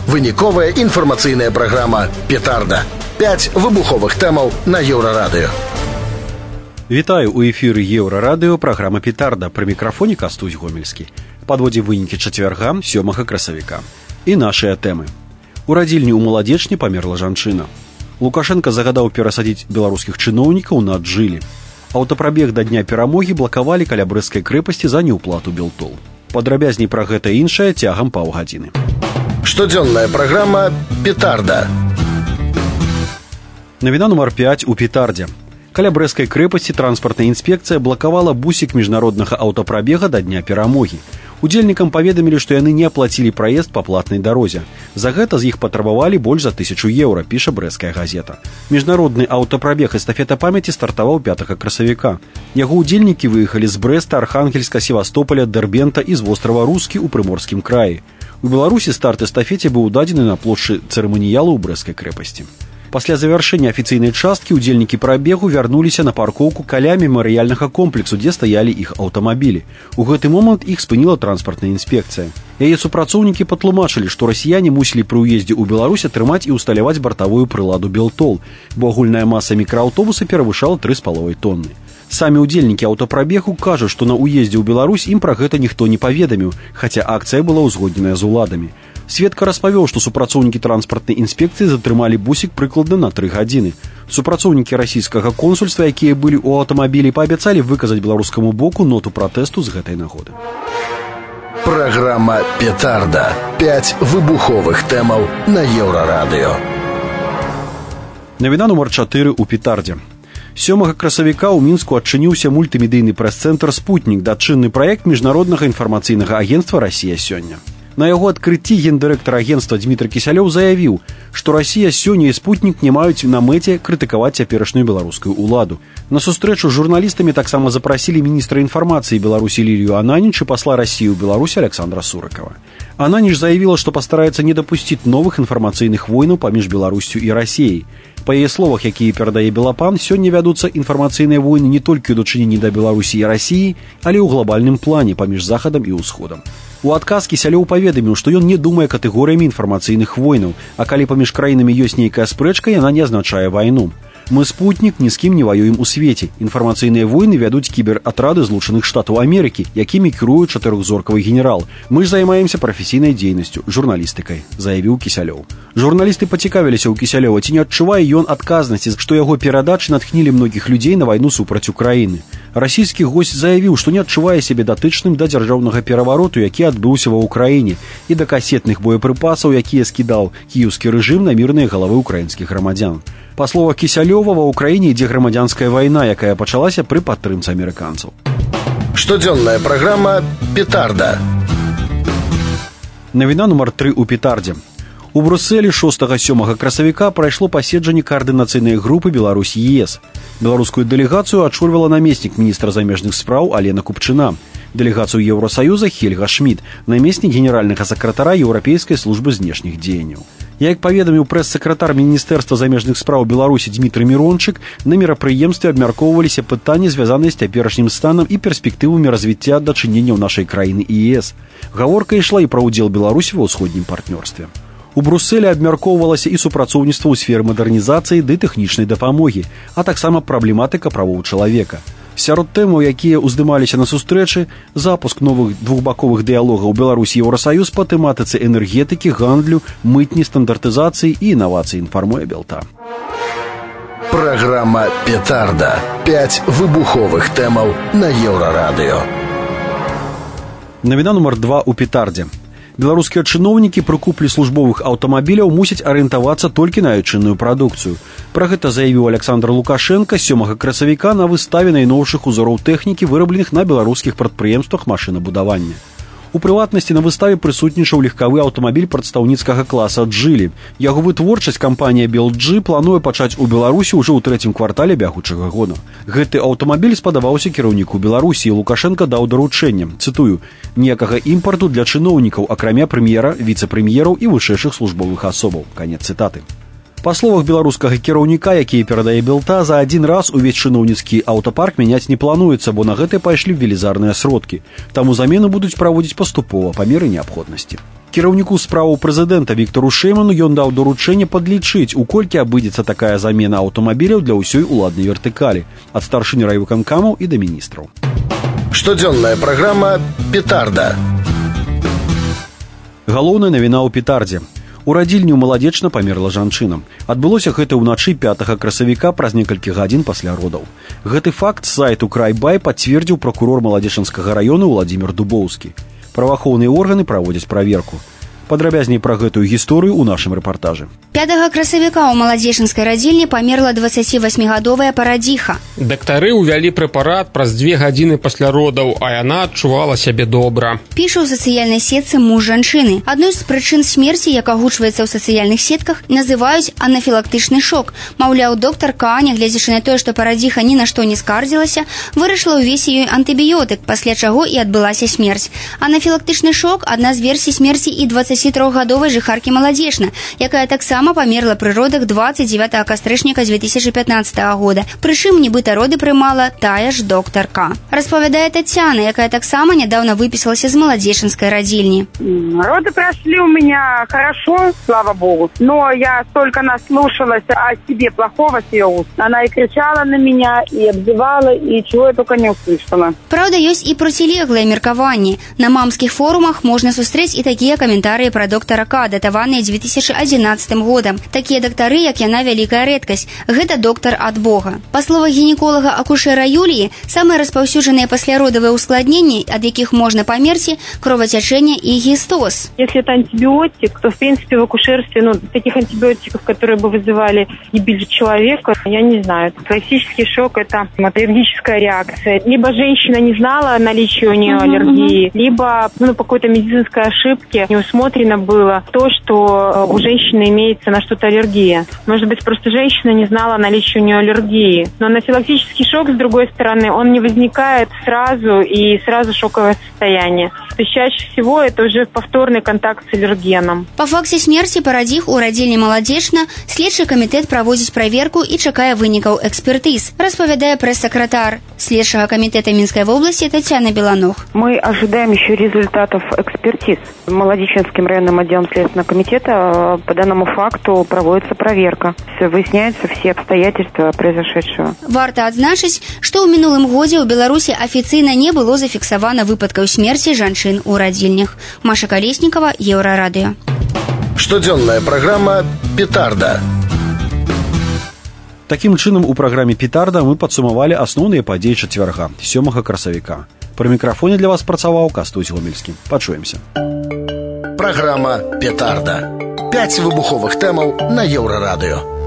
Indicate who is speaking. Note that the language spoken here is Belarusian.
Speaker 1: Выніковая інфармацыйная праграма «Петарда». 5 выбуховых тэмаў на Еўрарадыё.
Speaker 2: Вітаю, у эфіры Еўрарадыё, праграма «Петарда». Пры мікрафоне Кастусь Гомельскі. Падводзім вынікі чацвярга, 7 красавіка. І нашыя тэмы. У радзільні ў Маладзечні памерла жанчына. Лукашенко загадаў перасадзіць беларускіх чыноўнікаў на Аджилі. Аўтапрабег да дня перамогі блакавалі каля Брэсцкай крэпасці за неўплату белтол. Падрабязней пра гэта і іншае цягам паўгадзіны.
Speaker 1: Штодзённая праграма «Петарда».
Speaker 2: Навіна нумар 5 у Петардзе. Каля Брэсцкай крэпасці транспартная інспекцыя блакавала бусік міжнароднага аўтапрабега да дня перамогі. Удзельнікам паведамілі, што яны не аплацілі праезд па платнай дарозе. За гэта з іх патрабавалі больш за 1000 еўра, піша Брэсцкая газета. Міжнародны аўтапрабег эстафета памяці стартаваў 5 красавіка. Яго удзельнікі выехалі з Брэста, Архангельска, Севастополя, Дэрбента і з вострава Рускі ў Прыморскім краі. У Беларусі старт эстафеце быў дадзены на плошчы цырыманіялу ў Брэсцкай крэпасці. Пасля завяршэння афіцыйнай часткі удзельнікі прабегу вярнуліся на паркоўку каля мемарыяльнага комплексу, дзе стаялі іх аўтамабілі. У гэты момант іх спыніла транспартная інспекцыя. Яе супрацоўнікі патлумачылі, што расіяне мусілі пры ўездзе ў Беларусь атрымаць і ўсталяваць бартавую прыладу белтол, бо агульная маса мікрааўтобуса перавышала 3,5 тонны. Самі ўдзельнікі аўтапрабегу кажуць, што на ўездзе ў Беларусь ім пра гэта ніхто не паведаміў, хаця акцыя была ўзгодненая з уладамі. Сведка распавёў, што супрацоўнікі транспартнай інспекцыі затрымалі бусік прыкладна на 3 гадзіны. Супрацоўнікі расійскага консульства, якія былі ў аўтамабілі, паабяцалі выказаць беларускаму боку ноту пратэсту з гэтай нагоды.
Speaker 1: Праграма «Петарда». 5 выбуховых тэмаў на Еўрарадыё.
Speaker 2: Навіна нумар 4 у Петардзе. 7 красавіка ў Мінску адчыніўся мультымедыйны прэс-цэнтр «Спутнік», дачынны праект міжнароднага інфармацыйнага агенцтва «Расія сёння». На яго адкрыцці гендырэктар агенцтва Дмітрый Кісялёў заявіў, што Расія сёння і «Спутнік» не маюць на мэце крытыкаваць цяперашнюю беларускую ўладу. На сустрэчу з журналістамі таксама запрасілі міністра інфармацыі Беларусі Лілію Ананіч і пасла Расіі ў Беларусі Александра Сурыкава. Ананіч заявіла, што пастараецца не дапусціць новых інфармацыйных войнаў паміж Беларусю і Расіяй. Па яе словах, якія перадае Белапан, сёння вядуцца інфармацыйныя войны не толькі ў дачыненні да Беларусі і Расіі, але ў глобальным плане паміж Захадам і Ўсходам. У адказ Кісялёў паведаміў, што ён не думае катэгорыямі інфармацыйных войнаў, а калі паміж краінамі ёсць нейкая спрэчка, яна не азначае вайну. Мы «Спутнік» ні з кім не ваюем у свеце. Інфармацыйныя войны вядуць кібератрады Злучаных Штатаў Амерыкі, якімі кіруе 4-зоркавы генерал. Мы ж займаемся прафесійнай дзейнасцю, журналістыкай, заявіў Кісялёў. Журналісты пацікавіліся ў Кісялёва, ці не адчувае ён адказнасці, што яго перадачы натхнілі многіх людзей на вайну супраць Украіны. Расійскі госць заявіў, што не адчувае сябе датычным да дзяржаўнага перавароту, які адбыўся ва ўкраіне, і да касетных боепрыпасаў, якія скідаў кіеўскі рэжым на мірныя галавы ўкраінскіх грамадзян. Па словах Кісялёва, ва ўкраіне ідзе грамадзянская вайна, якая пачалася пры падтрымцы амерыканцаў.
Speaker 1: Штодзённая праграма «Петарда».
Speaker 2: Навіна нумар 3 у Петардзе. У Брусэлі 6-7 красавіка прайшло паседжанне каардынацыйнай групы Беларусь-ЕС. Беларускую дэлегацыю ачольвала намеснік міністра замежных спраў Алена Купчына. Дэлегацыю Еўросаюза Хельга Шмід, намеснік генеральнага сакратара Еўрапейскай службы знешніх дзеянняў. Як паведаміў прэс-сакратар Міністэрства замежных спраў Беларусі Дмітрый Мірончык, на мерапрыемстве абмяркоўваліся пытанні, звязаныя з цяперашнім станам і перспектывамі развіцця дачыненняў нашай краіны і ЕС. Гаворка ішла і пра ўдзел Беларусі ва ўсходнім партнёрстве. У Брусэлі абмяркоўвалася і супрацоўніцтва ў сферы мадэрнізацыі ды тэхнічнай дапамогі, а таксама праблематыка правоў чалавека. Сярод тэмаў, якія ўздымаліся на сустрэчы, запуск новых двухбаковых дыялогаў Беларусі і Еўрасаюз па тэматыцы энергетыкі, гандлю, мытні, стандартызацыі і інавацыі, інфармуе Белта.
Speaker 1: Праграма «Петарда». 5 выбуховых тэмаў на Еўрарадыё.
Speaker 2: Навіна нумар 2 у Петардзе. Беларускія чыноўнікі пры куплі службовых аўтамабіляў мусяць арыентавацца толькі на айчынную прадукцыю. Пра гэта заявіў Александр Лукашенко 7 красавіка на выставе найноўшых узораў тэхнікі, вырабленых на беларускіх прадпрыемствах машынабудавання. У прыватнасці на выставе прысутнічаў легкавы аўтамабіль прадстаўніцкага класа «Аджилі». Яго вытворчасць кампанія «Белджи» плануе пачаць у Беларусі ўжо ў 3-м квартале бягучага года. Гэты аўтамабіль спадабаўся кіраўніку Беларусі, і Лукашенко даў даручэнне, цытую, «ніякага імпарту для чыноўнікаў, акрамя прэм'ера, віцэ-прэм'ераў і вышэйшых службовых асобаў». Канец цытаты. Па словах беларускага кіраўніка, які перадае Белта, за адзін раз увесь чыноўніцкі аўтапарк мяняць не плануецца, бо на гэта пайшлі велізарныя сродкі. Таму замену будуць праводзіць паступова па меры неабходнасці. Кіраўніку справаў прэзідэнта Віктару Шэйману ён даў даручэнне падлічыць, у колькі абыдзецца такая замена аўтамабіляў для ўсёй уладнай вертыкалі, ад старшыні райвыканкамаў і да міністраў.
Speaker 1: Штодзённая праграма «Петарда».
Speaker 2: Галоўная навіна ў петардзе. У радзільні маладзечна памерла жанчына. Адбылося гэта ўначы 5 красавіка праз некалькі гадзін пасля родаў. Гэты факт з сайту «Крайбай» пацвердзіў пракурор Маладзечанскага раёна Владзімір Дубоўскі. Праваахоўныя органы праводзяць праверку. Падрабязней пра гэтую гісторыю ў нашым рэпартажы.
Speaker 3: 5 красавіка ў маладзечанскай радзільні памерла 28-гадовая парадзіха.
Speaker 4: Дактары ўвялі прэпарат праз 2 гадзіны пасля родаў, а яна адчувала сябе добра.
Speaker 3: Піша ў сацыяльнай сетцы муж жанчыны. Адной з прычын смерці, як агучваецца ў сацыяльных сетках, называюць анафілактычны шок. Маўляў, доктар К, нягледзячы на тое, што парадзіха ні на што не скардзілася, вырашыла ўвесці ёй антыбіётык, пасля чаго і адбылася смерць. Анафілактычны шок – адна з версій смерці і 23-гадовай жыхаркі Маладзечна, якая таксама памерла пры родах 29 кастрычніка 2015 года. Прычым, нібыта роды прымала тая ж доктар К. Распавядае Татьяна, якая таксама нядаўна выпісалася з маладзечанскай радзільні.
Speaker 5: Роды прошли у меня хорошо, слава богу, но я столько наслушалась о себе плохого с ее уст. Она и кричала на меня, и обзывала, и чего я только не услышала.
Speaker 3: Праўда, ёсць і процілеглыя меркаванні. На мамскіх форумах можна сустрэць і такія каментарыі пра доктара К, датаваныя 2011 годам. Такія дактары, як яна, вялікая рэдкасць. Гэта доктар ад Бога. Па словах гінеколага-акушэра Юліі, самыя распаўсюджаныя пасляродавыя ускладненні, ад якіх можна памерці, кровотечение и гистоз.
Speaker 6: Если это антибиотик, то, в принципе, в акушерстве, таких антибиотиков, которые бы вызывали гибель человека, я не знаю. Классический шок – это аллергическая реакция. Либо женщина не знала о наличии у нее аллергии, либо по какой-то медицинской ошибке не усмотрено было то, что у женщины имеется на что-то аллергия. Может быть, просто женщина не знала о наличии у нее аллергии. Но анафилактический шок, с другой стороны, он не возникает сразу и сразу шоковое состояние. То есть чаще всего это уже повторный контакт с аллергеном.
Speaker 3: По факце смерти парадзіх у радзільні Маладзечна следчы камітэт праводзіць праверку і чакае вынікаў экспертыз, распавядае прэс-сакратар следчага камітэта Минской области Татьяна Беланох.
Speaker 7: Мы ожидаем еще результатов экспертиз. Маладзечанским районным отделом Следственного комитета по данному факту проводится проверка. Выясняются все обстоятельства произошедшего.
Speaker 3: Варта адзначыць, што ў мінулым годзе ў Беларусі афіцыйна не было зафіксавана выпадкаў смерці жанчын у радзільнях. Маша Колесникова, Еўрарадыё.
Speaker 1: Штодзённая праграма «Петарда».
Speaker 2: Такім чынам, у праграме «Петарда» мы падсумавалі асноўныя падзеі чацвярга, 7 красавіка. Пры мікрафоне для вас працаваў Кастусь Гомельскі. Пачуемся.
Speaker 1: Праграма «Петарда». 5 выбуховых тэмаў на Еўрарадыё.